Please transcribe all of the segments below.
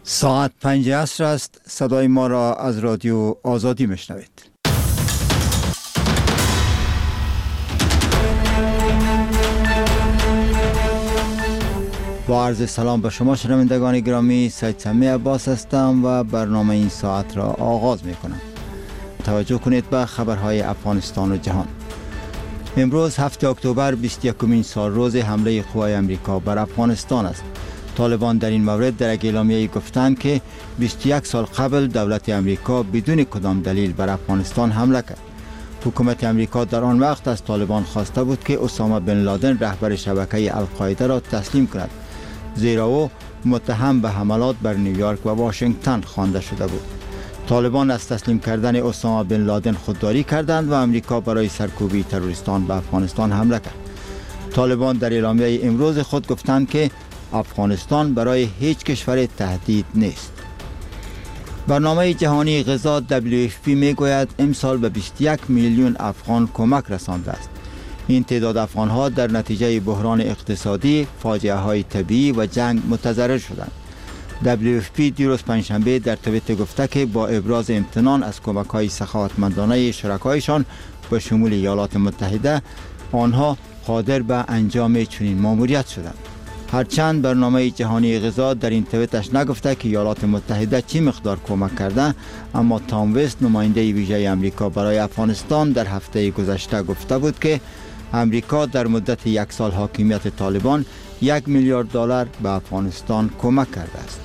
ساعت 5 عصر است. صدای ما را از رادیو آزادی میشنوید. با عرض سلام به شما شنوندگان گرامی، سید سمی عباس هستم و برنامه این ساعت را آغاز می کنم. توجه کنید به خبرهای افغانستان و جهان. امروز 7 اکتبر 21مین سال روز حمله قوای امریکا بر افغانستان است. طالبان در این مورد در یک اعلامیه گفتند که 21 سال قبل دولت امریکا بدون کدام دلیل بر افغانستان حمله کرد. حکومت امریکا در آن وقت از طالبان خواسته بود که اسامه بن لادن رهبر شبکه القاعده را تسلیم کند، زیرا او متهم به حملات بر نیویورک و واشنگتن خوانده شده بود. طالبان از تسلیم کردن اسامه بن لادن خودداری کردند و امریکا برای سرکوبی تروریستان به افغانستان حمله کرد. طالبان در اعلامیه امروز خود گفتند که افغانستان برای هیچ کشور تهدید نیست. برنامه جهانی غذا WFP میگوید امسال به 21 میلیون افغان کمک رسانده است. این تعداد افغانها در نتیجه بحران اقتصادی، فاجعه های طبیعی و جنگ متضرر شدند. WFP دیروز پنجشنبه در توییتر گفته که با ابراز امتنان از کمک های سخاوتمندانه شرکایشان به شمول ایالات متحده، آنها قادر به انجام چنین ماموریت شدند. هرچند برنامه جهانی غذا در این توییتش نگفته که ایالات متحده چی مقدار کمک کرده، اما تام وست نماینده ویژه امریکا برای افغانستان در هفته گذشته گفته بود که امریکا در مدت 1 سال حاکمیت طالبان 1 میلیارد دلار به افغانستان کمک کرده است.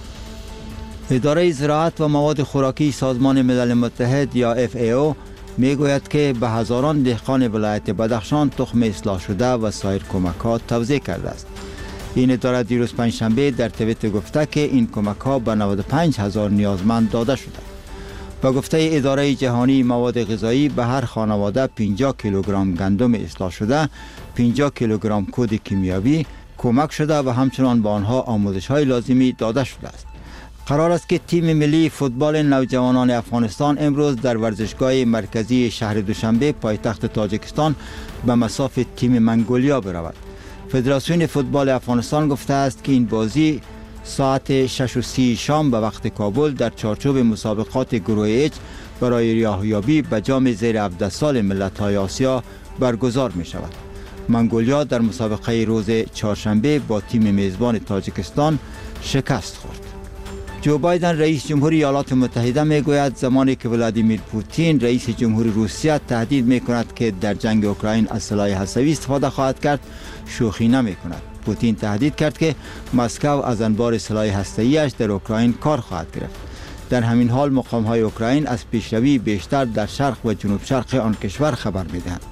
اداره زراعت و مواد خوراکی سازمان ملل متحد یا FAO میگوید که به هزاران دهقان ولایت بدخشان تخم اصلاح شده و سایر کمک‌ها توزیع کرده است. این اداره دیروز پنجشنبه در توییتر گفته که این کمک‌ها به 95,000 نیازمند داده شده. با گفته اداره جهانی مواد غذایی به هر خانواده 50 کیلوگرم گندم اصلاح شده، 50 کیلوگرم کود کیمیاوی کمک شده و همچنان به آنها آموزش‌های لازمی داده شده است. قرار است که تیم ملی فوتبال نوجوانان افغانستان امروز در ورزشگاه مرکزی شهر دوشنبه پایتخت تاجیکستان به مصاف تیم منگولیا برود. فدراسیون فوتبال افغانستان گفته است که این بازی ساعت 6:30 شام به وقت کابل در چارچوب مسابقات گروه H برای ریاهیابی به جام زیر 17 سال ملت‌های آسیا برگزار می شود. منگولیا در مسابقه روز چهارشنبه با تیم میزبان تاجیکستان شکست خورد. جو بایدن رئیس جمهوری ایالات متحده میگوید زمانی که ولادیمیر پوتین رئیس جمهوری روسیه تهدید میکند که در جنگ اوکراین از سلاح هسته‌ای استفاده خواهد کرد، شوخی نمیکند. پوتین تهدید کرد که مسکو از انبار سلاح هسته‌ایش در اوکراین کار خواهد گرفت. در همین حال مقام‌های اوکراین از پیشروی بیشتر در شرق و جنوب شرق آن کشور خبر میدهند.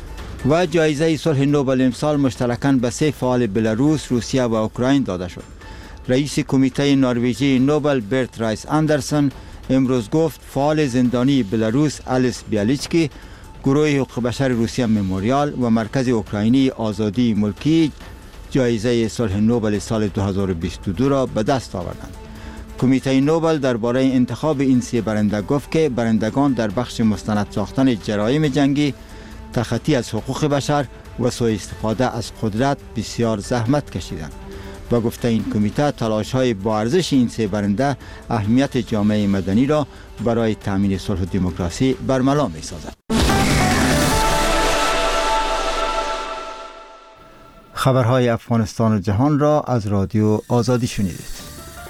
و جایزه صلح نوبل امسال مشترکاً به 3 فعال بلاروس، روسیه و اوکراین داده شد. رئیس کمیته نروژی نوبل برت رایس اندرسن امروز گفت فعال زندانی بلاروس الیس بیالیچکی، گروه حقوق بشر روسیه مموریال و مرکز اوکراینی آزادی ملکی جایزه صلح نوبل سال 2022 را به دست آوردند. کمیته نوبل درباره انتخاب این 3 برنده گفت که برندگان در بخش مستند ساختن جرایم جنگی، تخطی از حقوق بشر و سوء استفاده از قدرت بسیار زحمت کشیدند. با گفته این کمیته تلاش‌های با ارزش این 3 برنده اهمیت جامعه مدنی را برای تامین صلح و دموکراسی برملا می‌سازد. خبرهای افغانستان و جهان را از رادیو آزادی شنیدید.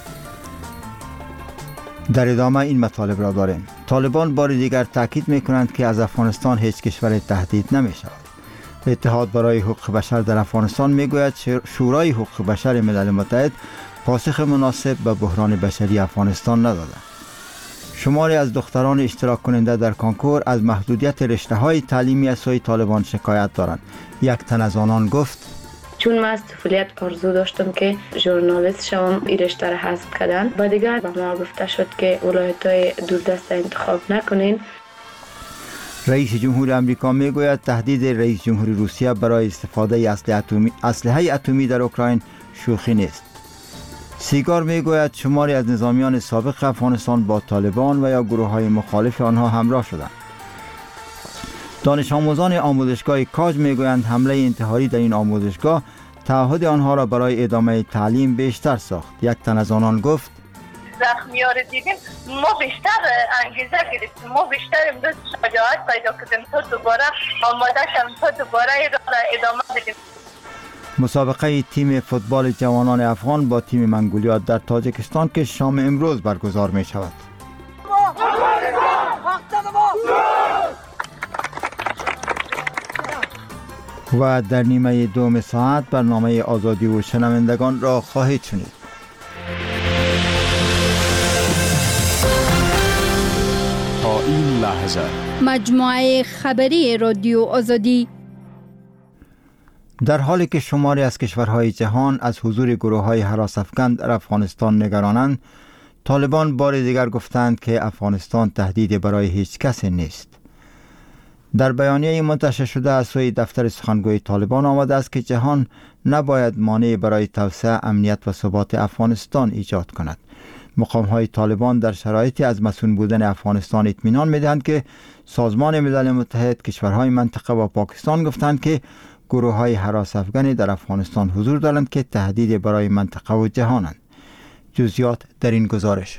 در ادامه این مطالب را داریم. طالبان بار دیگر تاکید می‌کنند که از افغانستان هیچ کشور تهدید نمی‌شود. اتحاد برای حقوق بشر در افغانستان میگوید شورای حقوق بشر ملل متحد پاسخ مناسب به بحران بشری افغانستان نداده. شماری از دختران اشتراک کننده در کنکور از محدودیت رشته‌های تعلیمی از سوی طالبان شکایت دارند. یک تن از آنان گفت: چون من از طفولیت آرزو داشتم که ژورنالیست شوم، این رشته را حذف کردن. بعد دیگر به ما گفته شد که ولایت‌های دوردست انتخاب نکنین. رئیس جمهور امریکا میگوید تهدید رئیس جمهوری روسیه برای استفاده اسلحه اتمی در اوکراین شوخی نیست. سیگار میگوید شماری از نظامیان سابق افغانستان با طالبان و یا گروه‌های مخالف آنها همراه شدند. دانش آموزان آموزشگاه کاج میگویند حمله انتحاری در این آموزشگاه تعهد آنها را برای ادامه تعلیم بیشتر ساخت. یک تن از آنان گفت: زخمی‌ها رو دیدیم ما بیشتر انگیزه گرفتیم، ما بیشتر امروز شجاعت پیدا کردیم تا دوباره آماده شدیم تا دوباره ادامه بدیم. مسابقه تیم فوتبال جوانان افغان با تیم منگولیا در تاجیکستان که شام امروز برگزار می شود. و در نیمه دوم ساعت برنامه آزادی و شنوندگان را خواهید شنید. تا این لحظه مجموعه خبری رادیو آزادی. در حالی که شماری از کشورهای جهان از حضور گروه‌های هراس‌افکن در افغانستان نگرانند، طالبان بار دیگر گفتند که افغانستان تهدیدی برای هیچ کس نیست. در بیانیه منتشر شده از سوی دفتر سخنگوی طالبان آمده است که جهان نباید مانع برای توسعه امنیت و ثبات افغانستان ایجاد کند. مقام‌های طالبان در شرایطی از مسئول بودن افغانستان اطمینان می‌دهند که سازمان ملل متحد، کشورهای منطقه و پاکستان گفتند که گروه‌های هراس‌افکنی در افغانستان حضور دارند که تهدید برای منطقه و جهانند. جزئیات در این گزارش.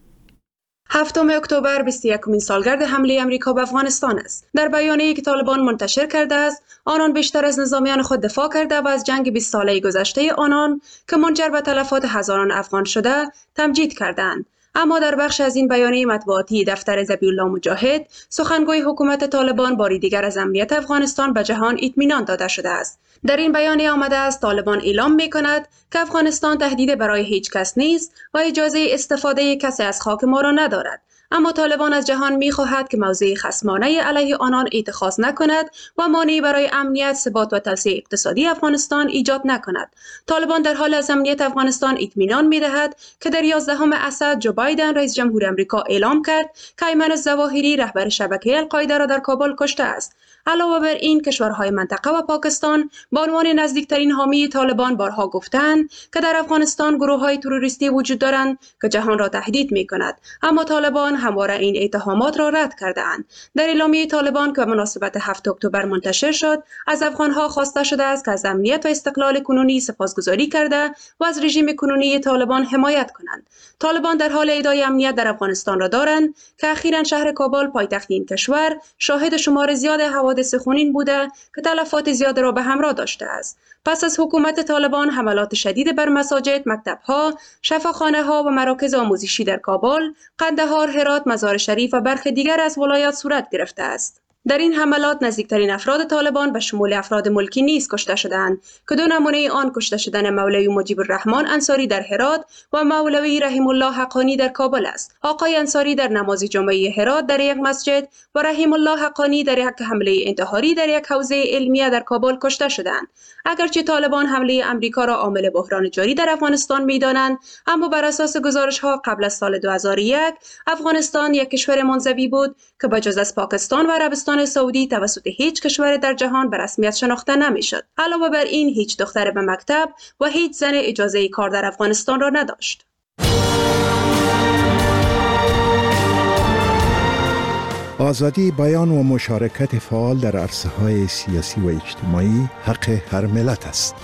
7 اکتبر 21مین سالگرد حمله امریکا به افغانستان است. در بیانیه‌ای که طالبان منتشر کرده است، آنان بیشتر از نظامیان خود دفاع کرده و از جنگ 20 ساله گذشته آنان که منجر به تلفات هزاران افغان شده، تمجید کردند. اما در بخش از این بیانیه مطبوعاتی دفتر ذبیح‌الله مجاهد، سخنگوی حکومت طالبان باری دیگر از امنیت افغانستان به جهان اطمینان داده شده است. در این بیانیه آمده است طالبان اعلام می‌کند که افغانستان تهدید برای هیچ کس نیست و اجازه استفاده کسی از خاک ما را ندارد. اما طالبان از جهان می‌خواهد که موضع خصمانه علیه آنان اتخاذ نکند و مانعی برای امنیت، ثبات و توسعه اقتصادی افغانستان ایجاد نکند. طالبان در حال از امنیت افغانستان اطمینان می‌دهد که در 11 اسد جو بایدن رئیس جمهور آمریکا اعلام کرد که ایمن الظواهری رهبر شبکه القاعده را در کابل کشته است. علاوه بر این، کشورهای منطقه و پاکستان به عنوان نزدیکترین حامی طالبان بارها گفتند که در افغانستان گروه‌های تروریستی وجود دارند که جهان را تهدید می‌کند، اما طالبان همواره این اتهامات را رد کرده‌اند. در اعلامیه طالبان که به مناسبت 7 اکتبر منتشر شد، از افغان‌ها خواسته شده است که از امنیت و استقلال کنونی سپاسگزاری کرده و از رژیم کنونی طالبان حمایت کنند. طالبان در حال ادعای امنیت در افغانستان را دارند که اخیراً شهر کابل، پایتخت این کشور، شاهد شمار زیاد حوادث خونین بوده که تلفات زیاد را به همراه داشته است. پس از حکومت طالبان، حملات شدید بر مساجد، مکتب‌ها، شفاخانه‌ها و مراکز آموزشی در کابل، قندهار، هرات، مزار شریف و برخی دیگر از ولایات صورت گرفته است. در این حملات نزدیکترین افراد طالبان به شمول افراد ملکی نیز کشته شدند که دو نمونه آن کشته شدن مولوی مجیب الرحمن انصاری در هرات و مولوی رحیم الله حقانی در کابل است. آقای انصاری در نماز جمعه هرات در یک مسجد و رحیم الله حقانی در یک حمله انتحاری در یک حوزه علمیه در کابل کشته شدند. اگرچه طالبان حمله امریکا را عامل بحران جاری در افغانستان می‌دانند، اما بر اساس گزارش‌ها قبل از سال 2001 افغانستان یک کشور منزوی بود که بجز از پاکستان و عربستان سعودی توسط هیچ کشور در جهان به رسمیت شناخته نمی‌شد. علاوه بر این، هیچ دختر به مکتب و هیچ زن اجازه کار در افغانستان را نداشت. آزادی بیان و مشارکت فعال در عرصه‌های سیاسی و اجتماعی حق هر ملت است.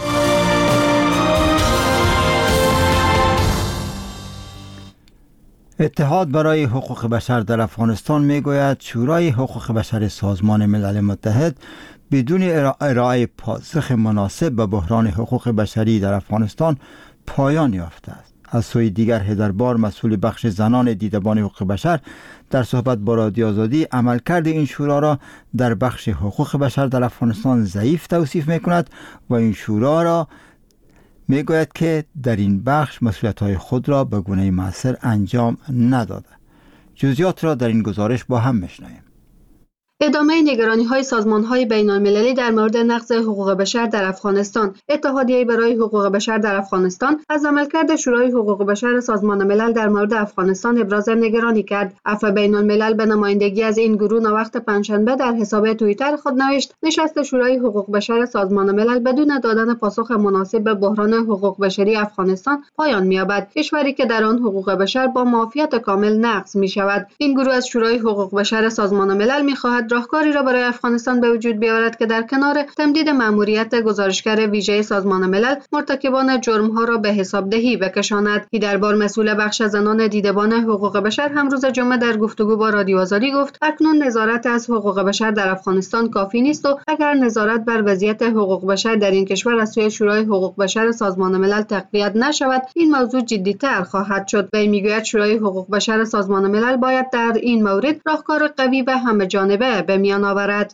اتحاد برای حقوق بشر در افغانستان میگوید شورای حقوق بشر سازمان ملل متحد بدون ارائه پاسخ مناسب به بحران حقوق بشری در افغانستان پایان یافته است. از سوی دیگر، هیدربار، مسئول بخش زنان دیدبان حقوق بشر، در صحبت با رادیو آزادی عملکرد این شورا را در بخش حقوق بشر در افغانستان ضعیف توصیف می‌کند و این شورا را میگوید که در این بخش مسئولیت‌های خود را به گونه مؤثر انجام نداده. جزئیات را در این گزارش با هم می‌شنویم. ادامه نگرانی‌های سازمان‌های بین‌المللی در مورد نقض حقوق بشر در افغانستان. اتحادیه برای حقوق بشر در افغانستان از عملکرد شورای حقوق بشر سازمان ملل در مورد افغانستان ابراز نگرانی کرد. عفو بین‌الملل به نمایندگی از این گروه نوبت پنجشنبه در حساب توییتر خود نوشت: نشست شورای حقوق بشر سازمان ملل بدون دادن پاسخ مناسب به بحران حقوق بشری افغانستان پایان می‌یابد. کشوری که در آن حقوق بشر با معافیت کامل نقض می‌شود. این گروه از شورای حقوق بشر سازمان ملل می‌خواهد راهکاری را برای افغانستان به وجود بیاورد که در کنار تمدید مأموریت گزارشگر ویژه سازمان ملل مرتکبان جرم‌ها را به حسابدهی بکشاند. هیدربار مسئول بخش زنان دیدبان حقوق بشر هم روز جمعه در گفتگو با رادیو آزادی گفت اکنون نظارت از حقوق بشر در افغانستان کافی نیست و اگر نظارت بر وضعیت حقوق بشر در این کشور از سوی شورای حقوق بشر سازمان ملل تقویت نشود این موضوع جدی‌تر خواهد شد. وی میگوید شورای حقوق بشر سازمان ملل باید در این مورد راهکار قوی و همه‌جانبه به میان آورد.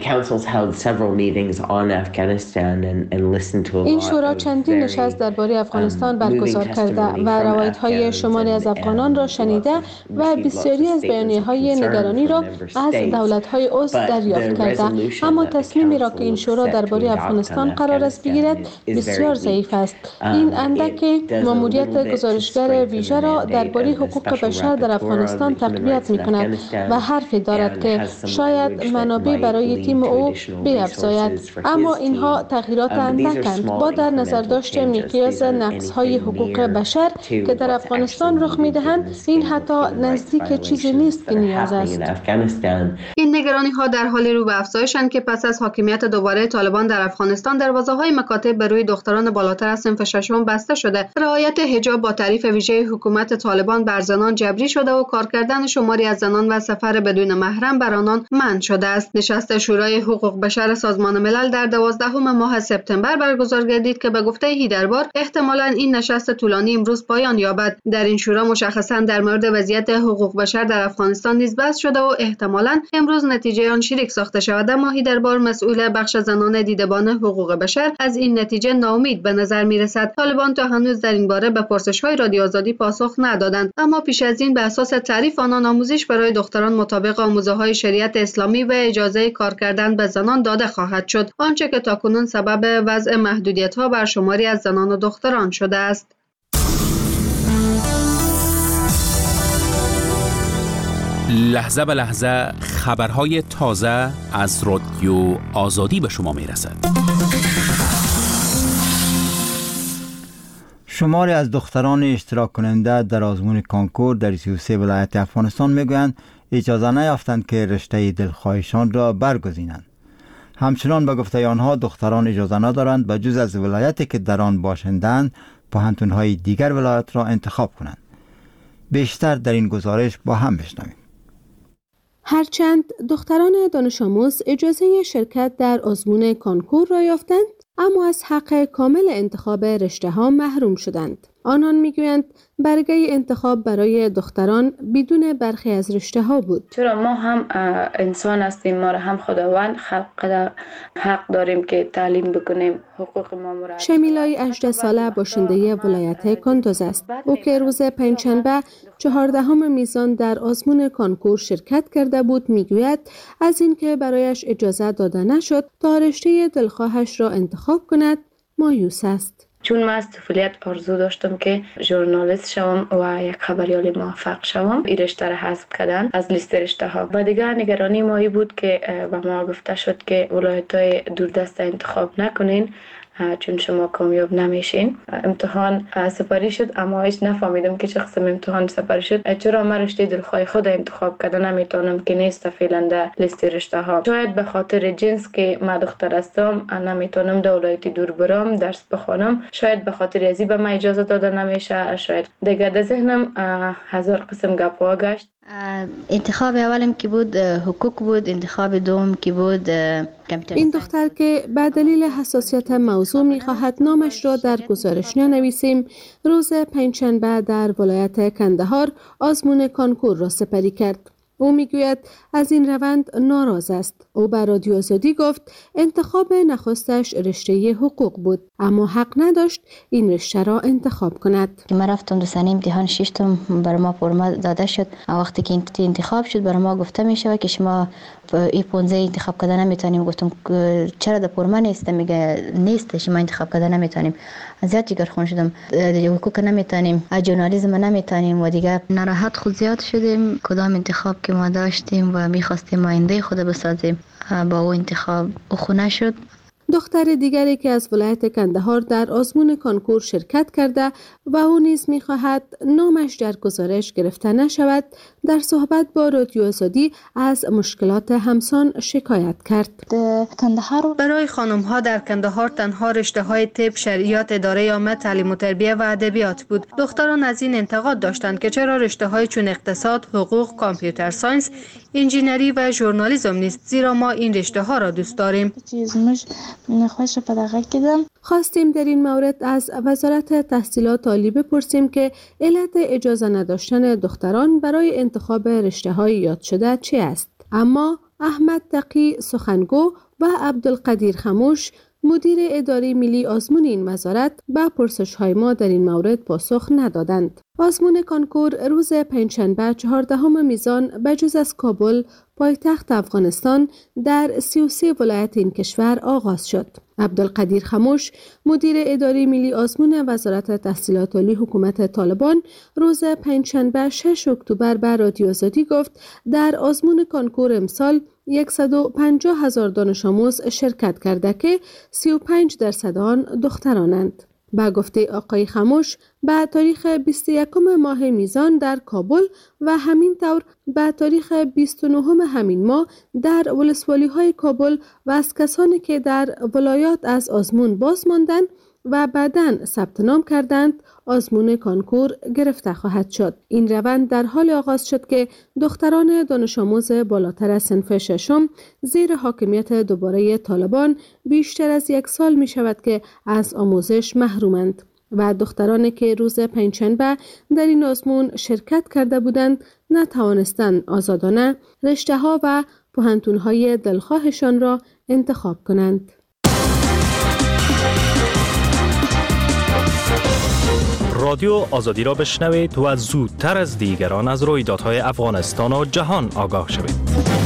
این شورا چندین نشست درباره افغانستان برگزار کرده و روایت‌های شماری از افغانان را شنیده و بسیاری از بیانیه‌های نگرانی را از دولت‌های عضو دریافت کرده، اما تصمیمی را که این شورا درباره افغانستان قرار است بگیرد بسیار ضعیف است. این اندک مأموریت گزارشگر ویژه را درباره حقوق بشر در افغانستان تقویت می‌کند و حرفی دارد که شاید منابع برای تیم او بیفزاید، اما اینها تغییرات اندکند. با در نظر داشت مقیاس نقص‌های حقوق بشر که در افغانستان رخ می‌دهند، این حتی نزدیک چیزی نیست که نیاز است. این نگرانی‌ها در حال رو به افزایشند که پس از حاکمیت دوباره طالبان در افغانستان دروازه‌های مکاتب بر روی دختران بالاتر از صنف ششم بسته شده. رعایت حجاب با تعریف ویژه حکومت طالبان بر زنان جبری شده و کار کردن شماری از زنان و سفر بدون محرم بر آنان منع شده است. نشست شورای حقوق بشر سازمان ملل در 12 ماه سپتامبر برگزار گردید که به گفته هیدربار احتمالاً این نشست طولانی امروز پایان یابد. در این شورا مشخصاً در مورد وضعیت حقوق بشر در افغانستان نیز بحث شده و احتمالاً امروز نتیجه آن شریک ساخته شود، اما هیدربار مسئول بخش زنان دیدبان حقوق بشر از این نتیجه ناامید به نظر می‌رسد. طالبان تا هنوز در این باره به پرسش‌های رادیو آزادی پاسخ ندادند، اما پیش از این به اساس تعریف آنان آموزش برای دختران مطابق آموزه‌های شریعت اسلامی و اجازه کار کردن به زنان داده خواهد شد، آنچه که تاکنون سبب وضع محدودیت‌ها بر شماری از زنان و دختران شده است. لحظه به لحظه خبرهای تازه از رادیو آزادی به شما میرسد. شماری از دختران اشتراک کننده در آزمون کانکور در 33 ولایت افغانستان میگویند اجازه نیافتند که رشته دلخواهشان را برگزینند. همچنان به گفته آنها دختران اجازه ندارند به جز از ولایتی که در آن باشندند پوهنتون‌های دیگر ولایت را انتخاب کنند. بیشتر در این گزارش با هم بشنویم. هرچند دختران دانش آموز اجازه شرکت در آزمون کانکور را یافتند، اما از حق کامل انتخاب رشته ها محروم شدند. آنان میگویند برگه انتخاب برای دختران بدون برخی از رشته ها بود. چرا ما هم انسان هستیم، ما را هم خداوند خلق حق داریم که تعلیم بکنیم، حقوق ما مراد. شمیلای 18 ساله باشنده ولایت کندوز است. او که روز پنجشنبه 14 میزان در آزمون کانکور شرکت کرده بود میگوید از اینکه برایش اجازه داده نشد تا رشته دلخواهش را انتخاب کند مایوس است. چون من از طفولیت آرزو داشتم که ژورنالیست شوم و یک خبریال موفق شوم، این رشته را حذف کردن از لیست رشته ها. و دیگه نگرانی ما بود که به ما گفته شد که ولایت‌های دوردست انتخاب نکنین چون شما کامیاب نمیشین. امتحان سپاری شد اما هیچ نفهمیدم که چه قسم امتحان سپاری شد. چرا من رشته دلخواه خود انتخاب کردم نمیتونم که نیست فعلا در لیست رشته ها. شاید به خاطر جنس که من دختر هستم نمیتونم در ولایت دور برم درس بخونم، شاید به خاطر ازی به من اجازه داده نمیشه، شاید دیگه در ذهنم هزار قسم گپ‌ها گشت. انتخاب اولم که بود حقوق بود، انتخاب دوم که بود کامپیوتر. این دختر که به دلیل حساسیت موضوع می‌خواهد نامش را در گزارش ننویسیم، روز پنجشنبه در ولایت کندهار آزمون کانکور را سپری کرد. او میگوید از این روند ناراض است. او به رادیو آزادی گفت انتخاب نخستش رشته حقوق بود، اما حق نداشت این رشته را انتخاب کند. من رفتم 2 سنه امتحان ششتم برای ما پرما داده شد. وقتی که انتخاب شد برای ما گفته میشه که شما این 15 انتخاب کردن نمیتونیم. گفتم چرا در پرما نیست؟ میگه نیست، شما انتخاب کردن نمیتونیم. زیاد جگرخون شدم، حقوق نمیتونیم، ژورنالیسم نمیتونیم و دیگه ناراحت خود زیاد شدیم. کدام انتخاب که ما داشتیم و میخواستیم آینده خود بسازیم با او انتخاب خونه شد. دختر دیگری که از ولایت کندهار در آزمون کنکور شرکت کرده و او نیز می‌خواهد نامش در گزارش گرفته نشود، در صحبت با رادیو آزادی از مشکلات همسان شکایت کرد. برای خانم‌ها در کندهار تنها رشته‌های طب، شریعت، اداره عامه، تعلیم و تربیه و ادبیات بود. دختران از این انتقاد داشتند که چرا رشته‌های چون اقتصاد، حقوق، کامپیوتر ساینس، انجینری و ژورنالیسم نیست، زیرا ما این رشته‌ها را دوست داریم. خواستیم در این مورد از وزارت تحصیلات عالی بپرسیم که علت اجازه نداشتن دختران برای انتخاب رشته‌های یاد شده چه است؟ اما احمد تقی سخنگو و عبدالقدیر خموش مدیر اداره ملی آزمون این وزارت به پرسش‌های ما در این مورد پاسخ ندادند. آزمون کنکور روز پنجشنبه 14 میزان بجز از کابل پایتخت افغانستان در 33 ولایت این کشور آغاز شد. عبدالقدیر خموش مدیر اداره ملی آزمون وزارت تحصیلات عالی حکومت طالبان روز پنجشنبه 6 اکتبر به رادیو آزادی گفت در آزمون کنکور امسال 150,000 دانش آموز شرکت کرده که 35% آن دخترانند. با گفته آقای خموش به تاریخ 21 ماه میزان در کابل و همین طور به تاریخ 29 همین ماه در ولسوالی های کابل و از کسانی که در ولایات از آزمون باز ماندند و بعداً ثبت نام کردند آزمون کنکور گرفته خواهد شد. این روند در حال آغاز شد که دختران دانش آموز بالاتر از صنف ششم زیر حاکمیت دوباره طالبان بیشتر از 1 سال می شود که از آموزش محرومند و دخترانی که روز پنجشنبه در این آزمون شرکت کرده بودند نتوانستند آزادانه رشته ها و پوهنتون های دلخواهشان را انتخاب کنند. رادیو آزادی را بشنوید و زودتر از دیگران از رویدادهای افغانستان و جهان آگاه شوید.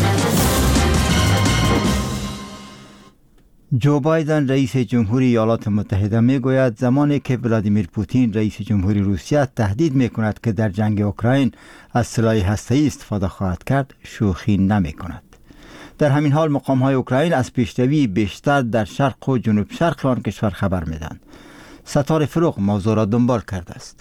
جو بایدن رئیس جمهوری ایالات متحده می گوید زمانی که ولادیمیر پوتین رئیس جمهوری روسیه تهدید می کند که در جنگ اوکراین از سلاح هسته‌ای استفاده خواهد کرد شوخی نمی کند. در همین حال مقام‌های اوکراین از پیشروی بیشتر در شرق و جنوب شرق آن کشور خبر می‌دهند. ستاره فروغ موضوع را دنبال کرده است.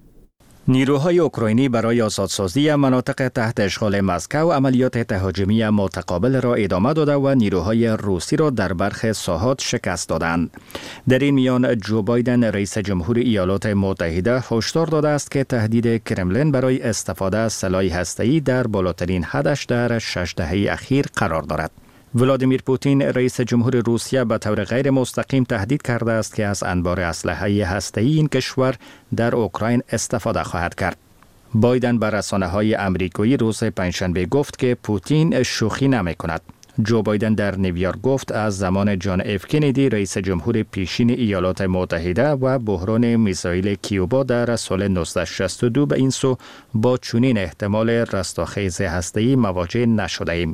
نیروهای اوکراینی برای آزادسازی مناطق تحت اشغال مسکو عملیات تهاجمی متقابل را ادامه داده و نیروهای روسی را در برخی ساحات شکست دادند. در این میان جو بایدن رئیس جمهور ایالات متحده هشدار داده است که تهدید کرملین برای استفاده از سلاح هسته‌ای در بالاترین حدش در 6 دهه اخیر قرار دارد. ولادیمیر پوتین رئیس جمهور روسیه به طور غیر مستقیم تهدید کرده است که از انبار اسلحه هسته‌ای این کشور در اوکراین استفاده خواهد کرد. بایدن به رسانه‌های آمریکایی روز پنجشنبه گفت که پوتین شوخی نمی‌کند. جو بایدن در نیویورک گفت از زمان جان اف کندی رئیس جمهور پیشین ایالات متحده و بحران میزایل کیوبا در سال 1962 به این سو با چنین احتمال رستاخیز هسته‌ای مواجه نشده‌ایم.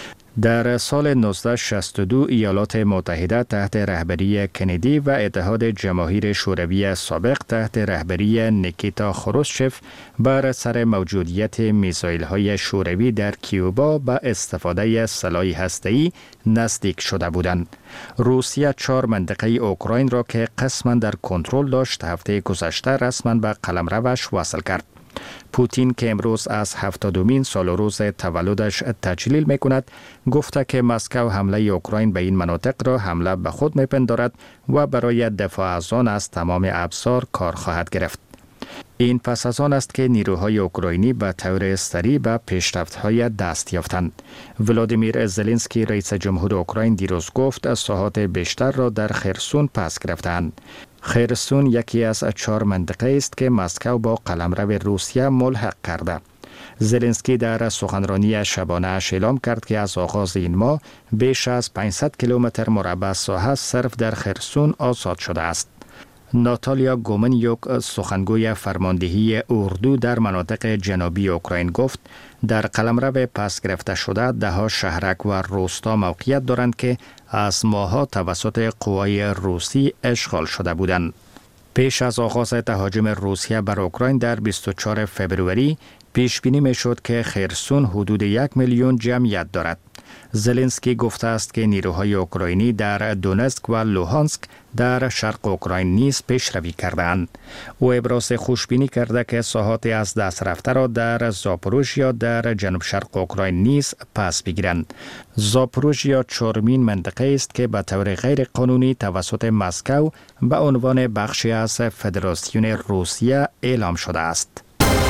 در سال 1962 ایالات متحده تحت رهبری کندی و اتحاد جماهیر شوروی سابق تحت رهبری نیکیتا خروشچف بر سر موجودیت میزایل‌های شوروی در کیوبا به استفاده سلاح هسته‌ای نزدیک شده بودند. روسیه 4 منطقه اوکراین را که قسماً در کنترل داشت هفته گذشته رسما به قلمروش وصل کرد. پوتین که امروز از 70مین سال و روز تولدش تجلیل می کند گفته که مسکو حمله اوکراین به این مناطق را حمله به خود می پندارد و برای دفاع از آن از تمام ابزار کار خواهد گرفت. این پس از آن است که نیروهای اوکراینی به طور سریع به پیشرفت‌های دست یافتند. ولادیمیر زلنسکی رئیس جمهور اوکراین دیروز گفت ساحات بیشتر را در خرسون پس گرفتند. خرسون یکی از 4 منطقه است که مسکو با قلمرو روسیه ملحق کرده. زلنسکی در سخنرانی شبانه‌اش اعلام کرد که از آغاز این ماه بیش از 500 کیلومتر مربع ساحه صرف در خرسون آزاد شده است. ناتالیا گومنیوک سخنگوی فرماندهی اردو در مناطق جنوبی اوکراین گفت در قلمرو پس گرفته شده 10 شهرک و روستا موقعیت دارند که از ماه‌ها توسط قوای روسی اشغال شده بودند. پیش از آغاز تهاجم روسیه بر اوکراین در 24 فبروری پیش بینی می شد که خرسون حدود 1 میلیون جمعیت دارد. زلنسکی گفته است که نیروهای اوکراینی در دونتسک و لوهانسک در شرق اوکراین نیز پیشروی کردند. او ابراز خوشبینی کرده که ساحات از دست رفته را در زاپوروژیا در جنوب شرق اوکراین نیز پس بگیرند. زاپوروژیا چهارمین منطقه است که به طور غیر قانونی توسط مسکو به عنوان بخشی از فدراسیون روسیه اعلام شده است.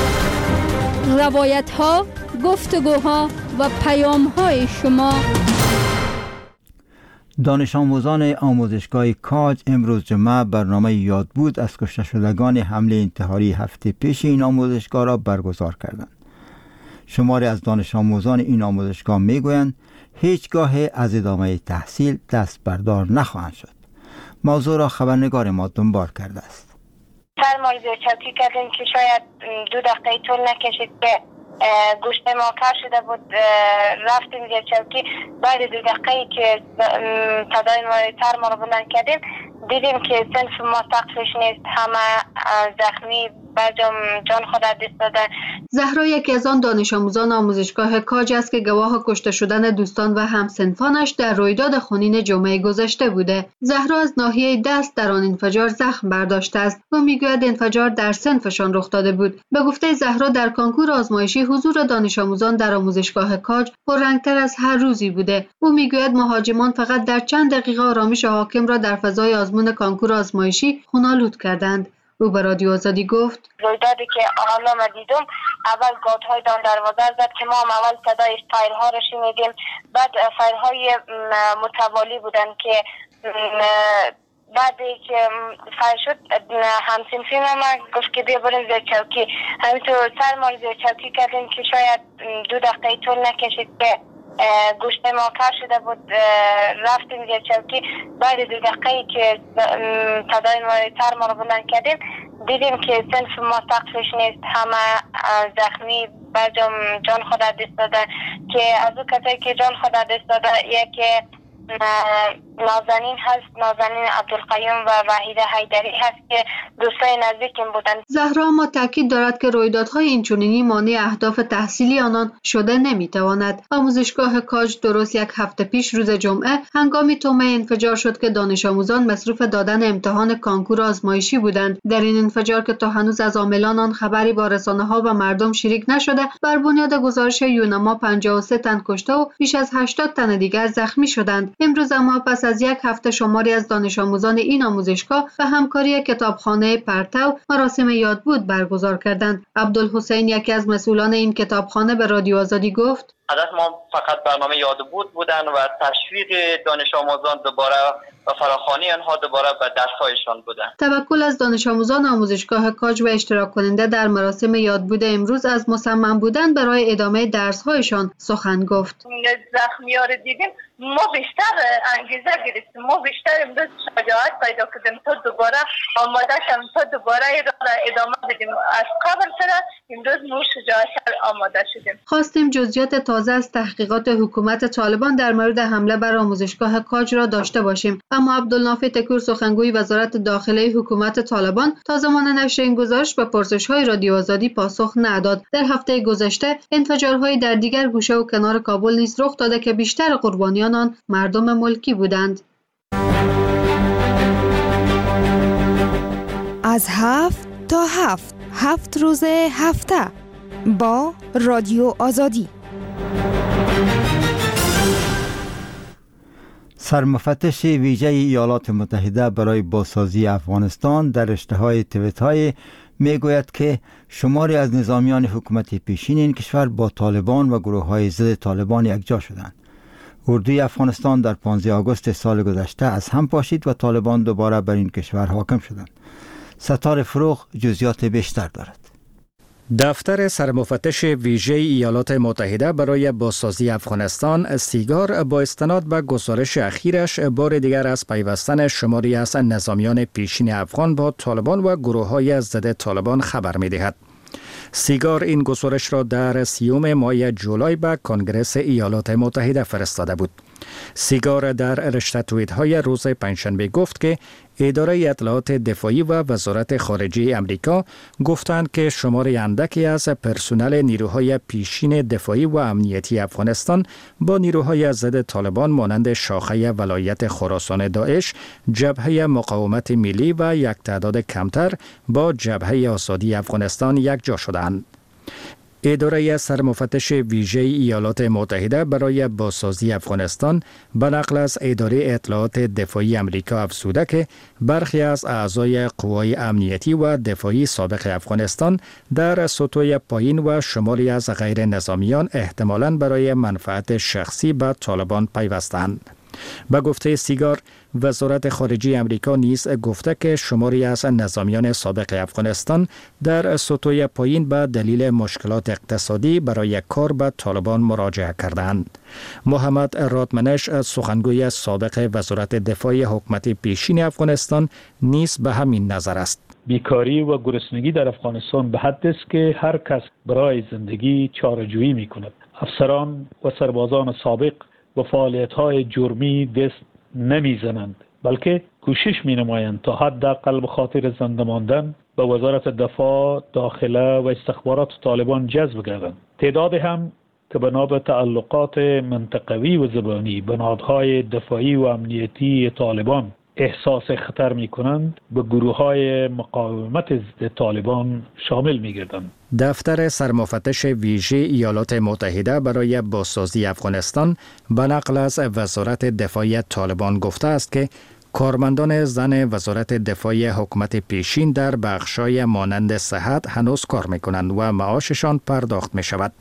روایت ها، گفتگوها و پیام های شما. دانش آموزان آموزشگاه کاج امروز جمعه برنامه یاد بود از کشته شدگان حمله انتحاری هفته پیش این آموزشگاه را برگزار کردند. شماری از دانش آموزان این آموزشگاه میگویند هیچگاه از ادامه تحصیل دست بردار نخواهند شد. موضوع را خبرنگار ما دنبال کرده است. سرمال زیرچوکی کردیم که شاید 2 دقیقه طول نکشید که گوشت ما کار شده بود. رفتیم زیرچوکی، بعد 2 دقیقه که صدای مایتر ما رو بلند کردیم دیدیم که صنف ما سقفش نیست، همه زخمی برجام جان خود از دست دادن. زهرا یکی از آن دانش آموزان آموزشگاه کاج است که گواه کشته شدن دوستان و همسنفانش در رویداد خونین جمعه گذشته بوده. زهرا از ناحیه دست در آن انفجار زخم برداشته است و میگوید انفجار در صنفشان رخ داده بود. به گفته زهرا در کنکور آزمایشی حضور دانش آموزان در آموزشگاه کاج پررنگتر از هر روزی بوده. او میگوید مهاجمان فقط در چند دقیقه آرامش حاکم را در فضای آزمون کنکور آزمایشی خونالود کردند. او به رادیو آزادی گفت رویدادی که حالا ما دیدم، اول گات‌های دان دروازه زد که ما هم اول صدای فایرها رو شنیدیم، بعد فایرهای متوالی بودن که بعدی که فایر شد همسنفی ما گفت که بیا بریم زیر چوکی. همینطور سرمال زیر چوکی کردیم که شاید 2 دقیقه طول نکشید که گوشت ما کار شده بود. رفتیم زیر چوکی، بعد 2 دقیقه که صدای مایتر ما رو بلند کردیم دیدیم که صنف ما سقفش نیست، همه زخمی برجام جان خود از دست دادن. که از او کسایی که جان خود از دست داده یکی نازنین هست، نازنین عبدالقیوم و وحیده حیدری هست که دوستای نزدیکم بودن. زهرا اما تاکید دارد که رویدادهای اینچنینی مانع اهداف تحصیلی آنان شده نمیتواند. آموزشگاه کاج درست 1 هفته پیش روز جمعه هنگامی تومه انفجار شد که دانش آموزان مصروف دادن امتحان کنکور آزمایشی بودند. در این انفجار که تا هنوز از عاملان آن خبری با رسانه‌ها و مردم شریک نشده، بر بنیاد گزارش یونما 53 تن کشته و بیش از 80 تن دیگر زخمی شدند. امروز اما پس از 1 هفته شماری از دانش آموزان این آموزشگاه و همکاری کتابخانه پرتو مراسم یادبود برگزار کردند. عبدالحسین یکی از مسئولان این کتابخانه به رادیو آزادی گفت هدف ما فقط برنامه یادبود بودن و تشویق دانش آموزان دوباره و فراخوانی آنها دوباره به درس‌هایشان بودن. توکل از دانش آموزان آموزشگاه کاج و اشتراک کننده در مراسم یادبود امروز از مصمم بودن برای ادامه درس‌هایشان سخن گفت. زخمی‌ها رو دیدیم، ما بیشتر انگیزه گرفتیم، ما بیشتر امروز شجاعت پیدا کردیم تا دوباره آماده شدیم، تا دوباره ادامه بدیم. از قبل سره امروز ما شجاعت آماده شدیم. خواستیم جزئیات تازه از تحقیقات حکومت طالبان در مورد حمله بر آموزشگاه کاج را داشته باشیم، اما عبدالنافع تکور سخنگوی وزارت داخله حکومت طالبان تا زمان نشر این گزارش به پرسش‌های رادیو آزادی پاسخ نداد. در هفته گذشته انفجارهای در دیگر گوشه و کنار کابل نیز رخ داده که بیشتر قربانیان آن مردم ملکی بودند. از 7 تا 7 روز هفته با رادیو آزادی. سرمفتش ویژه ایالات متحده برای بازسازی افغانستان در رشته‌های توییت‌های میگوید که شماری از نظامیان حکومت پیشین این کشور با طالبان و گروه‌های ضد طالبان یکجا شدند. اردوی افغانستان در 15 آگوست سال گذشته از هم پاشید و طالبان دوباره بر این کشور حاکم شدند. ستار فروغ جزئیات بیشتر دارد. دفتر سرمفتش ویژه ایالات متحده برای بازسازی افغانستان سیگار با استناد به گزارش اخیرش بار دیگر از پیوستن شماری از نظامیان پیشین افغان با طالبان و گروه‌های ضد طالبان خبر می‌دهد. سیگار این گزارش را در 30 ماه جولای به کنگره ایالات متحده فرستاده بود. سیگار در رشته توییت های روز پنجشنبه گفت که اداره اطلاعات دفاعی و وزارت خارجه امریکا گفتند که شمار اندکی از پرسنل نیروهای پیشین دفاعی و امنیتی افغانستان با نیروهای ضد طالبان مانند شاخه ولایت خراسان داعش، جبهه مقاومت ملی و یک تعداد کمتر با جبهه آزادی افغانستان یکجا شدند. اداره سرمفتش ویژه ایالات متحده برای بازسازی افغانستان به نقل از اداره اطلاعات دفاعی امریکا افزوده که برخی از اعضای قوای امنیتی و دفاعی سابق افغانستان در سطوح پایین و شماری از غیر نظامیان احتمالاً برای منفعت شخصی به طالبان پیوستند. به گفته سیگار، وزارت خارجه امریکا نیز گفته که شماری از نظامیان سابق افغانستان در سطوح پایین به دلیل مشکلات اقتصادی برای کار به طالبان مراجعه کردند. محمد رادمنش، سخنگوی سابق وزارت دفاع حکومت پیشین افغانستان، نیز به همین نظر است. بیکاری و گرسنگی در افغانستان به حد است که هر کس برای زندگی چاره‌جویی می‌کند. افسران و سربازان سابق و فعالیت‌های جرمی دست نمی‌زنند، بلکه کوشش می‌نمایند تا حداقل به خاطر زنده ماندن به وزارت دفاع، داخله و استخبارات طالبان جذب گردند. تعداد هم که بنا به تعلقات منطقوی و زبانی به نهادهای دفاعی و امنیتی طالبان احساس خطر می‌کنند، به گروه‌های مقاومت ضد طالبان شامل می‌گردند. دفتر سرمفتش ویژه ایالات متحده برای بازسازی افغانستان به نقل از وزارت دفاع طالبان گفته است که کارمندان زن وزارت دفاع حکومت پیشین در بخش‌های مانند صحت هنوز کار می‌کنند و معاششان پرداخت می‌شود.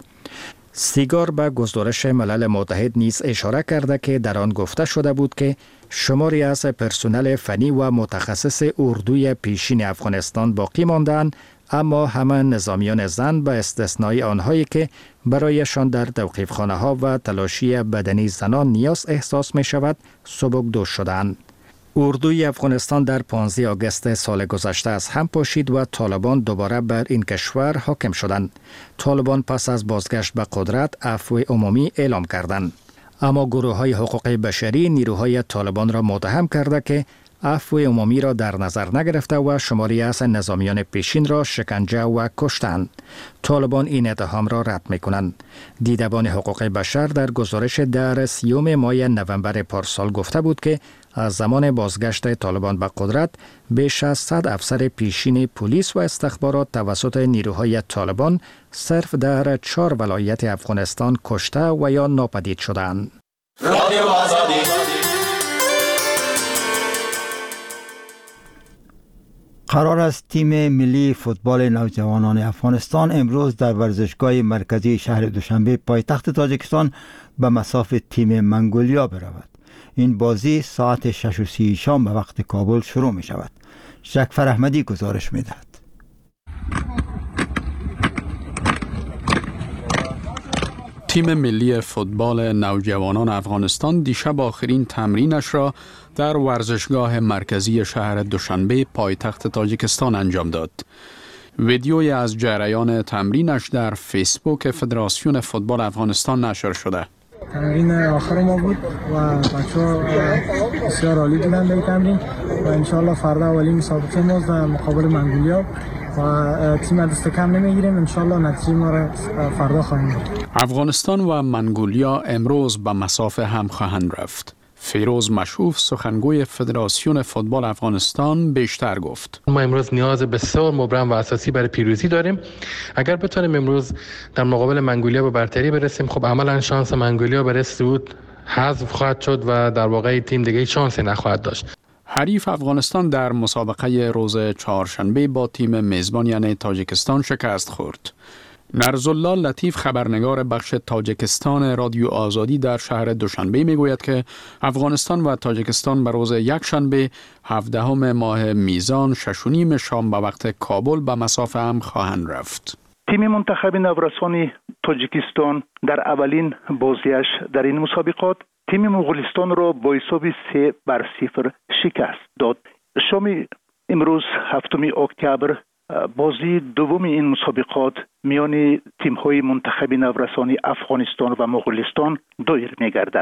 سیگار به گزارش ملل متحد نیز اشاره کرده که در آن گفته شده بود که شماری از پرسنل فنی و متخصص اردوی پیشین افغانستان باقی ماندند، اما همه نظامیان زن به استثنای آنهایی که برایشان در توقیفخانه‌ها و تلاشی بدنی زنان نیاز احساس می شود سبکدوش شدند. اردوی افغانستان در 15 آگوست سال گذشته از هم پاشید و طالبان دوباره بر این کشور حاکم شدند. طالبان پس از بازگشت به قدرت عفو عمومی اعلام کردند. اما گروه‌های حقوق بشری نیروهای طالبان را متهم کرده که عفو عمومی را در نظر نگرفته و شماری از نظامیان پیشین را شکنجه و کشتند. طالبان این اتهام را رد می‌کنند. دیدبان حقوق بشر در گزارش در 30 ماه نوامبر پارسال گفته بود که از زمان بازگشت طالبان به قدرت بیش از 100 افسر پیشین پلیس و استخبارات توسط نیروهای طالبان صرف در 4 ولایت افغانستان کشته و یا ناپدید شدند. رادیو آزادی. قرار است تیم ملی فوتبال نوجوانان افغانستان امروز در ورزشگاه مرکزی شهر دوشنبه پایتخت تاجیکستان به مصاف تیم منگولیا برود. این بازی ساعت 6:30 شام به وقت کابل شروع می شود. شکفر احمدی گزارش می دهد. تیم ملی فوتبال نوجوانان افغانستان دیشب آخرین تمرینش را در ورزشگاه مرکزی شهر دوشنبه پایتخت تاجیکستان انجام داد. ویدیویی از جریان تمرینش در فیسبوک فدراسیون فوتبال افغانستان نشر شده. تمرین آخر ما بود و بچه‌ها بسیار عالی بودن در تمرین و انشالله فردا اولین مسابقه ما در مقابل منگولیا و تیم دست کم نمیگیریم. انشالله نتیجه ما را فردا خواهیم دید. افغانستان و منگولیا امروز به مصاف هم خواهند رفت. فیروز مشوف سخنگوی فدراسیون فوتبال افغانستان بیشتر گفت. ما امروز نیاز بسیار مبرم و اساسی برای پیروزی داریم. اگر بتونیم امروز در مقابل منگولیا به برتری برسیم، خب عملا شانس منگولیا برای صعود حذف خواهد شد و در واقع تیم دیگه شانسی نخواهد داشت. حریف افغانستان در مسابقه روز چهارشنبه با تیم میزبان یعنی تاجیکستان شکست خورد. نرزالله لطیف خبرنگار بخش تاجیکستان رادیو آزادی در شهر دوشنبه میگوید که افغانستان و تاجیکستان به روز یکشنبه 17 ماه میزان 6:30 شام به وقت کابل به مصاف هم خواهند رفت. تیم منتخب نورسان تاجیکستان در اولین بازیش در این مسابقات تیم مغولستان را با حساب 3-0 شکست داد. شام امروز 7 اکتبر بازی دوم این مسابقات میان تیم‌های منتخب نورسان افغانستان و مغولستان دایر می‌گردد.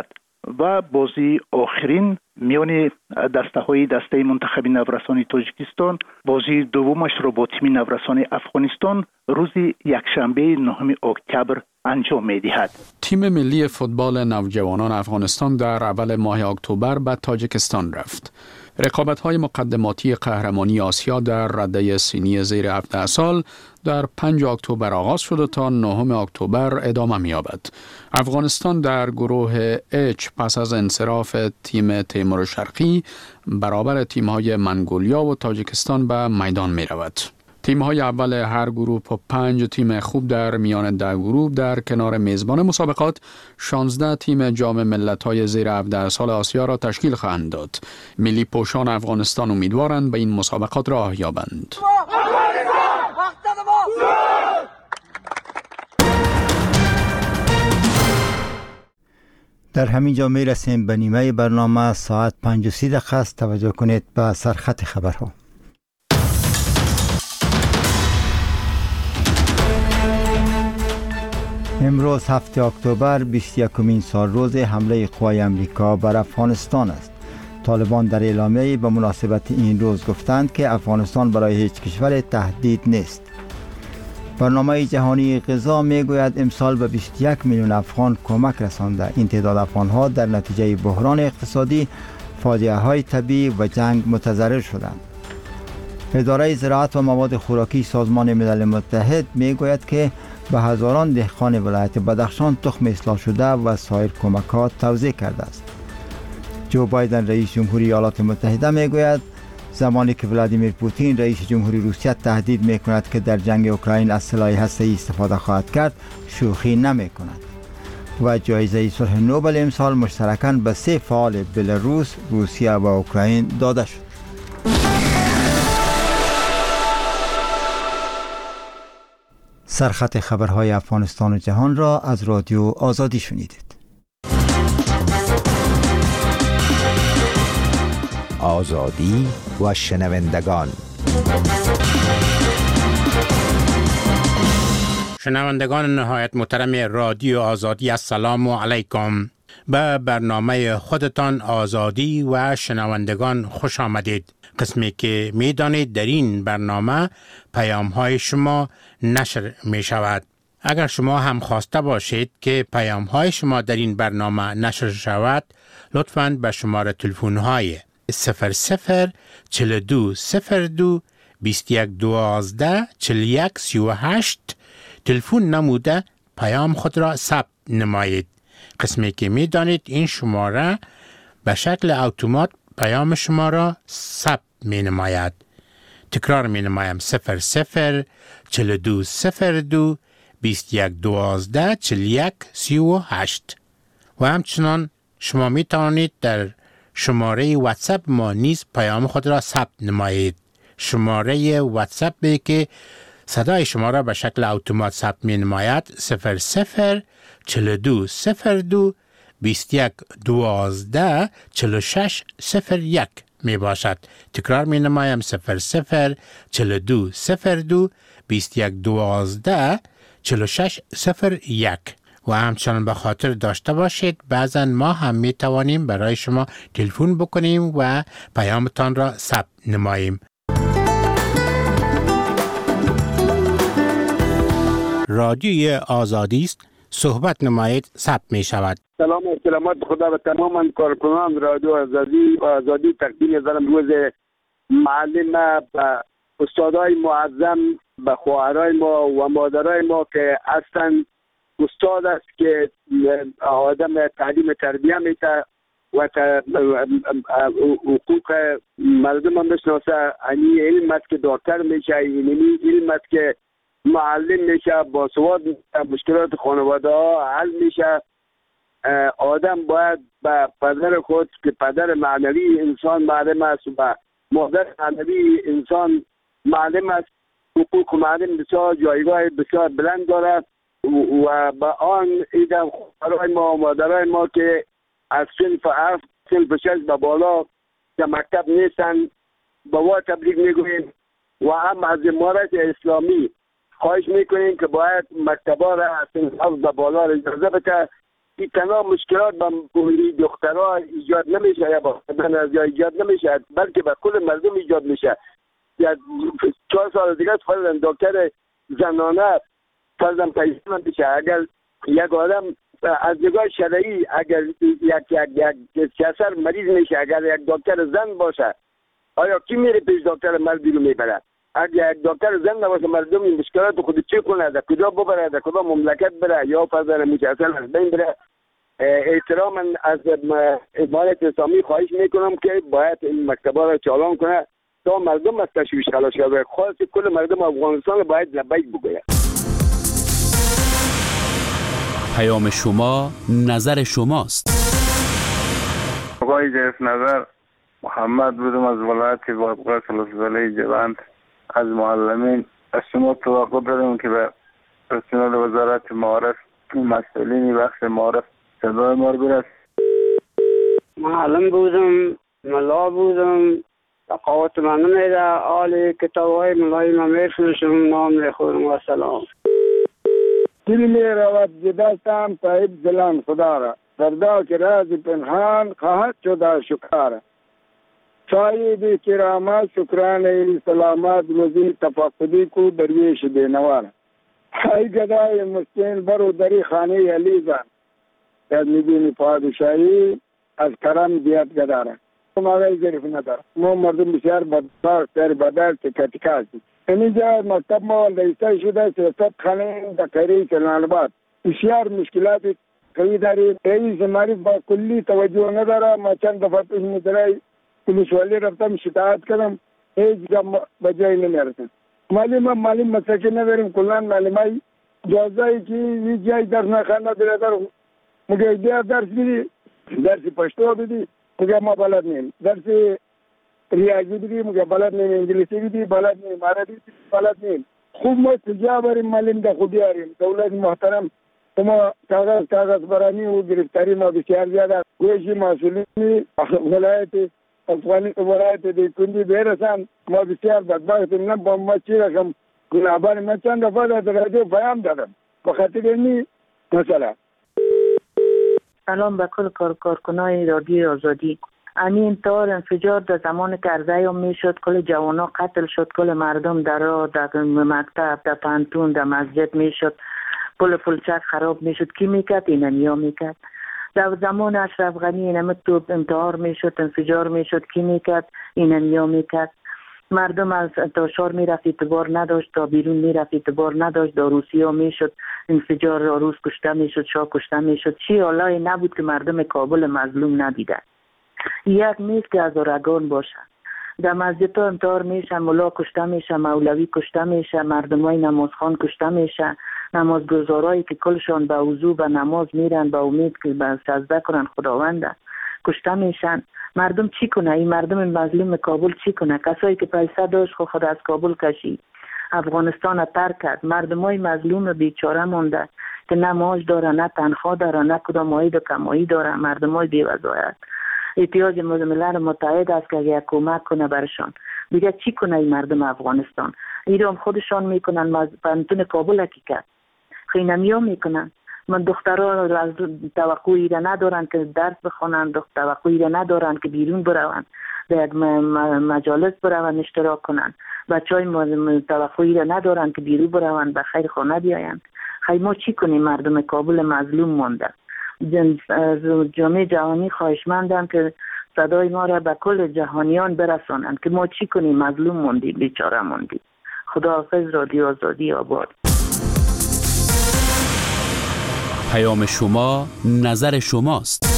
و بازی آخرین میان دسته منتخب نورسان تاجیکستان بازی دومش را با تیم نورسان افغانستان روز یکشنبه 9 اکتبر انجام می‌دهد. تیم ملی فوتبال نوجوانان افغانستان در اول ماه اکتبر به تاجیکستان رفت. رقابت‌های مقدماتی قهرمانی آسیا در رده سنی زیر 17 سال در 5 اکتبر آغاز شد و تا 9 اکتبر ادامه می‌یابد. افغانستان در گروه H پس از انصراف تیم تیمور شرقی برابر تیم‌های منگولیا و تاجیکستان به میدان می‌رود. تیم‌های اول هر گروه با 5 تیم خوب در میان 10 گروه در کنار میزبان مسابقات 16 تیم جام ملت‌های زیر 17 سال آسیا را تشکیل خواهند داد. ملی پوشان افغانستان امیدوارند به این مسابقات راه یابند. در همین جا می رسیم به نیمه برنامه. ساعت 5:30 است. توجه کنید به سرخط خبرها. امروز 7 اکتبر 21مین سال روز حمله قوای امریکا بر افغانستان است. طالبان در اعلامیه به مناسبت این روز گفتند که افغانستان برای هیچ کشور تهدید نیست. برنامه جهانی غذا میگوید امسال به 21 میلیون افغان کمک رسانده. این تعداد افغانها در نتیجه بحران اقتصادی، فاجعه های طبیعی و جنگ متضرر شدند. اداره زراعت و مواد خوراکی سازمان ملل متحد میگوید که به هزاران دهقان ولایت بدخشان تخم اصلاح شده و سایر کمکات توزیع کرده است. جو بایدن رئیس جمهوری ایالات متحده میگوید زمانی که ولادیمیر پوتین رئیس جمهوری روسیه تهدید میکند که در جنگ اوکراین از سلاح هسته‌ای استفاده خواهد کرد، شوخی نمیکند. و جایزه صلح نوبل امسال مشترکاً به 3 فعال بلاروس، روسیه و اوکراین داده شد. سرخط خبرهای افغانستان و جهان را از رادیو آزادی شنیدید. آزادی و شنوندگان. شنوندگان نهایت محترم رادیو آزادی، السلام علیکم. به برنامه خودتان آزادی و شنوندگان خوش آمدید. قسمی که می دانید در این برنامه پیام های شما نشر می شود. اگر شما هم خواسته باشید که پیام های شما در این برنامه نشر شود، لطفاً به شماره تلفن های 00 42 02 21 12 41 38 تلفن نموده پیام خود را ثبت نمایید. قسمی که می دانید این شماره به شکل اتومات پیام شما را ثبت می نماید. تکرار می نمایم 00 42 02 21 12 41 38. و همچنان شما می توانید در شماره واتساپ ما نیز پیام خود را ثبت نمایید. شماره واتساپ که صدای شما را به شکل اتومات ثبت می نماید 00 42 02 21 12 46 01 می باشد. تکرار می نمایم 00 42 02 21 12 46 01. و همچنان به خاطر داشته باشید بعضا ما هم می توانیم برای شما تلفن بکنیم و پیامتان را ثبت نماییم. رادیوی آزادی است، صحبت نمایید، ثبت می شود. سلام و سلامت خدا به تمام کارکنان رادیو آزادی و آزادی تقدیم دارم. روز معلم به استادای معظم، به خواهرای ما و مادرای ما که اصلا استاد است که آدم تعلیم تربیه میده و حقوق مردم هم بشناسه. این علم است که دکتر میشه، این علم است که معلم میشه، با سواد مشکلات خانواده ها حل میشه. آدم باید به پدر خود که پدر معنوی انسان معلم است و به مادر معنوی انسان معلم است. حقوق معلم بسیار جایگاه بسیار بلند دارد و با آن ایدم خواهرای ما و مادرای ما که از صنف 7 صنف 6 به بالا که مکتب نیستن با ما تبریک میگوییم و هم از امارت اسلامی خواهش میکنیم که باید مکتبا را از صنف 7 به بالا اجازه بده این تنها مشکلات با دخترها ایجاد نمیشه یا با یا ایجاد نمیشه، بلکه به کل مردم ایجاد میشه. یا 4 سال دیگه فرضاً دکتر زنانه فرضاً پیدا میشه. اگر یک آدم از نگاه شرعی اگر یک کسر مریض میشه، اگر یک دکتر زن باشه، آیا کی میره پیش دکتر مردی رو میبره؟ اگر یک دکتر زن نباشه، مردم این مشکلات خود چی کنه؟ در کجا ببره؟ در کجا مملکت بره؟ یا فرضاً مجسل از بین بره؟ احتراما از امارت اسلامی خواهش میکنم که باید این مکتبا را چالان کنه تا مردم از تشویش خلاص شود. خاص کل مردم افغانستان باید لبیک بگوید. پیام شما نظر شماست. آقای جرف نظر محمد بودم از ولایت بادغیس لسزاله جوند. از معلمین از شما توقع داریم که به رسانه وزارت معارف مسئولین بخش معارف صدای ما رو برس. معلم بودم، ملا بودم، تقاوت من نمیده. آل کتاب های ملای ما میفروشم، نام میخورم و سلام. دل می رود جدستم صاحب دلان خدا را، دردا که راز پنهان خواهد شد شکار. صاحب کرامت شکرانه سلامت روزی تفقدی کو درویش بینوار. ای گدای مسکین برو دری خانه علی زن، یاد میبینی پادشاهی از کرم دیت گداره. ما ظریف نداره. ما مردم بسیار بدبخت در بدر تکتیک هستیم. اینجا مکتب ما رئیسه شده سیاست خانه دکری کلان آباد. بسیار مشکلات قوی داریم. رئیس معرف با کلی توجه نداره. ما چند دفعه پیش مدرای پلیس والی رفتم شکایت کردم، هیچ جا به جای نمیرسن. معلم مساکین نداریم. کلان معلمای جازایی که هیچ جای درس نخوانده برادر مگه بیا درس بدی، درس پشتو بدی، مگه ما بلد نیم. درس ریاضی بدی مگه بلد نیم، انگلیسی بدی بلد نیم، عربی بلد نیم. خوب ما تجا بریم معلم ده خوبی آریم. دولت محترم ما کاغذ برانی و گرفتاری ما بسیار زیاده. گوشی مسئولینی ولایت دیکندی برسن ما بسیار بدبختیم. نه با ما چی رقم گناهبار ما چند دفعه در رادیو پیام دادم به خاطر اینی مثلا. سلام به کل کارکنای رادیو آزادی. همین انتحار انفجار در زمان که عرضه میشد، کل جوانا قتل شد، کل مردم در راه، در مکتب، در پانتون، در مسجد میشد، پل پلچک خراب میشد. کی میکرد؟ اینمیا میکرد. در زمان اشرف غنی اینمه تو انتحار میشد، انفجار میشد، کی میکرد؟ اینمیا میکرد. مردم از تاشار میرفت اعتبار نداشت، تا بیرون میرفت اعتبار نداشت. در روسیه میشد انفجار، روس کشته میشد، شاه کشته میشد. چی حالای نبود که مردم کابل مظلوم ندیدن. یک نیست که از ارگان باشن. در مسجد ها انتحار میشه، ملا کشته میشه، مولوی کشته میشه، مردم های نمازخوان کشته میشه، نمازگزارایی که کلشان به وضو به نماز میرن به امید که به سجده کنن خداوند کشته میشن. مردم چی کنه؟ این مردم مظلوم کابل چی کنه؟ کسایی که پیسه داشت خود از کابل کشید، افغانستان ترک کرد. مردم های مظلوم بیچاره مونده که نه معاش داره، نه تنخواه داره، نه کدام عاید و کمایی داره. مردم های بی‌وظایف. احتیاج ملل متحد است که یک کمک کنه برشان. دیگه چی کنه این مردم افغانستان؟ ایران خودشان میکنن. پانتون کابل کی کرد؟ خینمیا میکنن. من دختران از توقعی را ندارن که درس بخونن، توقعی را ندارن که بیرون بروند، به یک مجالس بروند اشتراک کنن. بچهای توقعی را ندارن که بیرون بروند به خیر خانه بیایند. خیلی ما چی کنیم؟ مردم کابل مظلوم مانده. جامعه جهانی خواهشمندم که صدای ما را به کل جهانیان برسانند که ما چی کنیم؟ مظلوم موندیم، بیچاره موندیم. خداحافظ. رادیو آزادی آباد. پیام شما نظر شماست.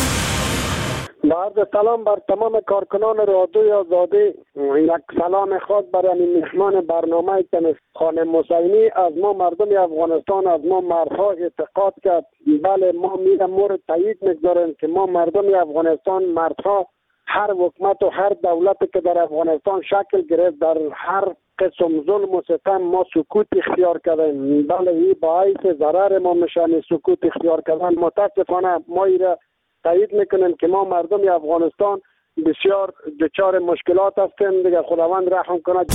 بعد سلام بر تمام کارکنان رادیوی آزادی. یک سلام خاص برای مهمان برنامه خانم حسینی. از ما مردم افغانستان، از ما مردها اعتقاد کرد. بله ما میرم مورد تایید میگذاریم که ما مردم افغانستان مردها هر حکومت و هر دولتی که در افغانستان شکل گرفت در هر قسم ظلم و ستم ما سکوت اختیار کردیم. بله این باعث ضرر ما میشن سکوت اختیار کردن. متاسفانه ما ایره تایید میکنیم که ما مردم افغانستان بسیار دچار مشکلات هستیم. دیگه خداوند رحم کنه.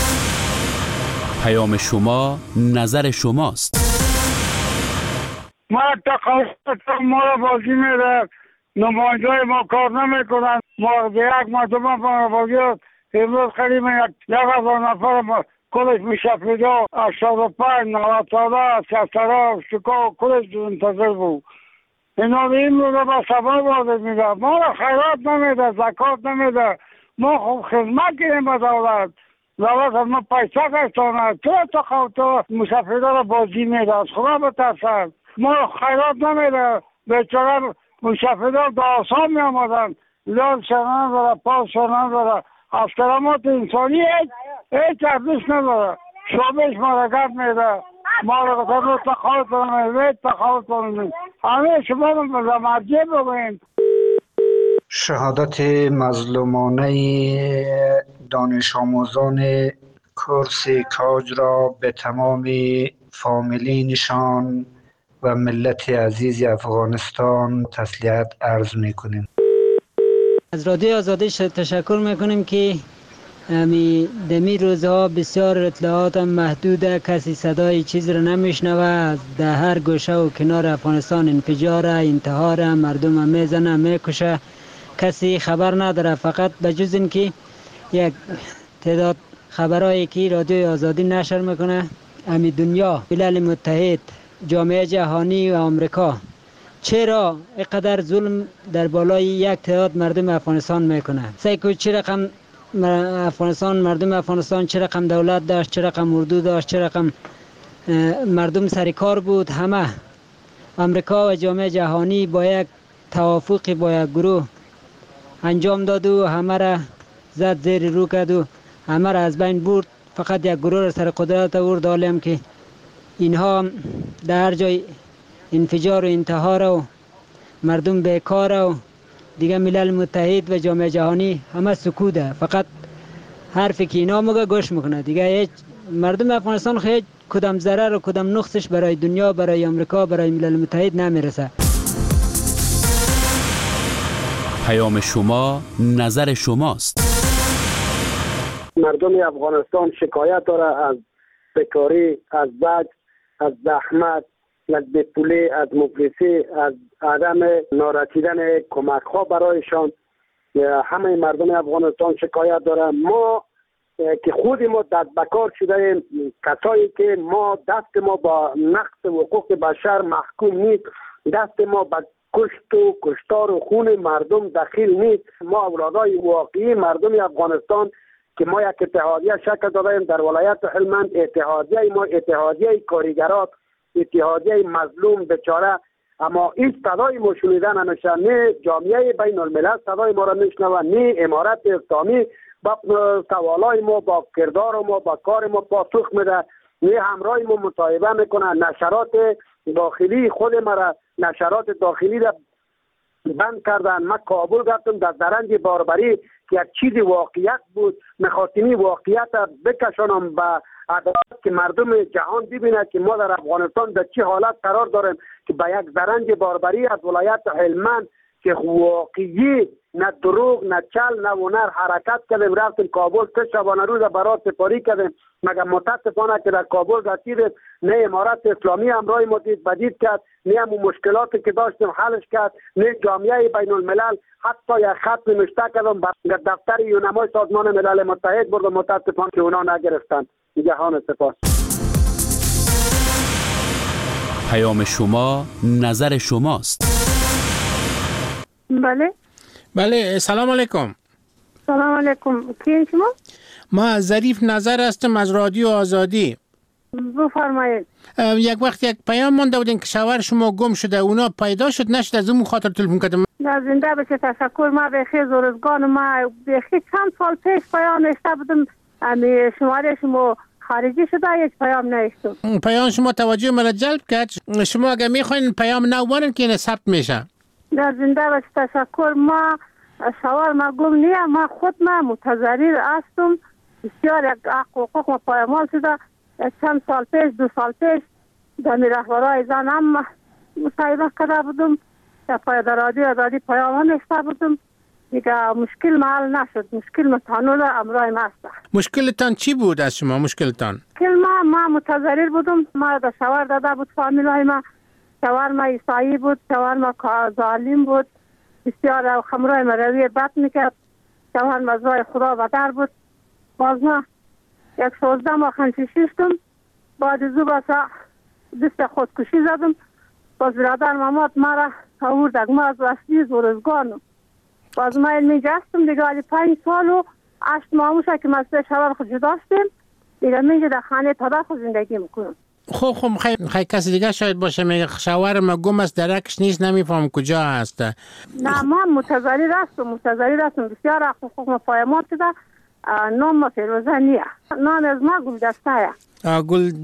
پیام شما نظر شماست. ما تقاضا ما را بازی میده، نمایندای ما کار نمیکنن. ما یک مرتبه بازی امروز خیلی 1000 نفر کلش میشفیده 85 90 60 شکا کلش منتظر بود. اینا این رو به سبب وارد میده، ما را خیرات نمیده، زکات نمیده. ما خوب خدمت کنیم به دولت. دولت از ما پیسه گشتانه، تو مسافرده را بازی میده، از خدا بترسن. ما را خیرات نمیده، بیچاره مسافرده به آسان می آمدن، لال شنان داره، پاس شنان داره. از کلمات انسانی هیچ ارزش نداره. شابش مرکت میده، ما را گفتن تخالط کنیم، تخالط کنیم. همه شما رو مرجع بگوین. شهادت مظلومانه دانش آموزان کورس کاج را به تمام فامیلینشان و ملت عزیز افغانستان تسلیت عرض میکنیم. از رادیو آزادی تشکر میکنیم که دمی روزها بسیار اطلاعات محدوده، کسی صدای چیز را نمیشنوه. در هر گوشه و کنار افغانستان انفجار، انتحار، مردم میزنه، میکشه، کسی خبر نداره. فقط بجز این که یک تعداد خبرهایی که رادیو آزادی نشر میکنه، امی دنیا، ملل متحد، جامعه جهانی و آمریکا چرا اینقدر ظلم در بالای یک تعداد مردم افغانستان میکنه؟ سیکو چه رقم مردم افغانستان چه رقم دولت داشت، چه رقم اردو داشت، چه رقم مردم سر کار بود. همه آمریکا و جامعه جهانی با یک توافق با یک گروه انجام داد و همه را زد زیر رو کرد و همه را از بین برد. فقط یک گروه را سر قدرت آورد، حالیم که اینها در هر جای انفجار و انتحار و مردم بیکار و دیگه ملل متحد و جامعه جهانی همه سکوته. فقط حرفی که اینا میگه گوش میکنه. دیگه هیچ مردم افغانستان خیلی کدام ضرر و کدام نقصش برای دنیا، برای آمریکا، برای ملل متحد نمیرسه. پیام شما نظر شماست. مردم افغانستان شکایت داره از بیکاری، از بد، از زحمت، از بیپولی، از مفلسی، از عدم نارسیدن کمک ها برایشان. همه مردم افغانستان شکایت داره. ما که خود ما دست بکار شده ایم، کسایی که ما دست ما با نقض حقوق بشر محکوم نیست، دست ما با کشت و کشتار و خون مردم دخیل نیست. ما اولادای واقعی مردم افغانستان که ما یک اتحادیه شکل دادیم در ولایت هلمند، اتحادیه ما اتحادیه کارگرات، اتحادیه مظلوم بیچاره، اما این صدای ما شنیده نمیشه. نه جامعه بین الملل صدای ما را میشنوه، نه امارت اسلامی با سوالای ما، با کردار ما، با کار ما پاسخ میده، نه همراه ما مصاحبه میکنه. نشرات داخلی خود ما، نشرات داخلی را بند کردن. من کابل رفتم، در درنج باربری که یک چیز واقعیت بود، میخواستم واقعیت بکشانم به عدالت که مردم جهان ببینه که ما در افغانستان در چه حالت قرار داریم، که به یک درنج باربری از ولایت هلمند که واقعی نه دروغ نه چل نه هنر حرکت کردیم، رفتیم کابل 3 شبانه روز برات سپاری کردیم. مگر متاسفانه که در کابل رسیدیم نه امارت اسلامی همراه ما دید بدید کرد، نه هم مشکلاتی که داشتیم حلش کرد، نه جامعه بین الملل حتی یک خط نوشته کردم به دفتر یونمای سازمان ملل متحد بردم، متاسفانه که اونا نگرفتن. جهان سپاس. پیام شما نظر شماست. بله سلام علیکم. سلام علیکم. کی شما؟ ما ظریف نظر هستم از رادیو آزادی. بفرمایید. یک وقت یک پیام مونده بودین که شوهر شما گم شده، اونا پیدا شد نشد، از اون خاطر تلفن کردم. زنده بشه، تشکر. ما بخیر زورزگان، ما بخیر چند سال پیش پیام نشته بودم، شماره شما خارجی شده، یک پیام نشد. پیام شما توجه مرا جلب کرد. شما اگر میخواین پیام نوارن که این ثبت میشه. در زنده بشه، تشکر. ما شوهر ما گم نیست، ما خود ما متضرر هستم. بسیار یک حقوق ما پایمال شده. چند سال پیش، 2 سال پیش در رهبرای زن هم مصاحبه کرده بودم، در رادیو آزادی پیام نشته بودم. دیگه مشکل محل نشد، مشکل متانول امرای ما است. مشکلتان چی بود از شما؟ مشکلتان؟ ما متضرر بودم، ما در شوهر داده بود فامیلای ما، شوهرم ایسایی بود، شوهرم ظالم بود، بسیار خمرای مروی بد میکرد. شوهرم از راه خدا بدر بود. باز ما 16 ماه خنچی شیشتم. بعد از او بسا دست خودکشی زدم. باز برادر مامات مرا آوردک. ما از وستی زورزگانم. باز ما اینجا هستم دیگه 5 سال و 8 ماه که ما از شوهر خود جدا شدیم. دیگه من در خانه تدا خود زندگی میکنم. خب خیلی کسی دیگه شاید باشه میگه شوهرم گم است درکش نیست نمیفهم کجا هست. نه من متظری رستم بسیار حقوق ما پایمال شده. نام ما فیروزه نیه. نام از ما گل دسته. گل